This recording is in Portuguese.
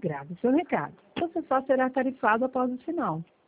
Grave seu recado. Você só será tarifado após o sinal.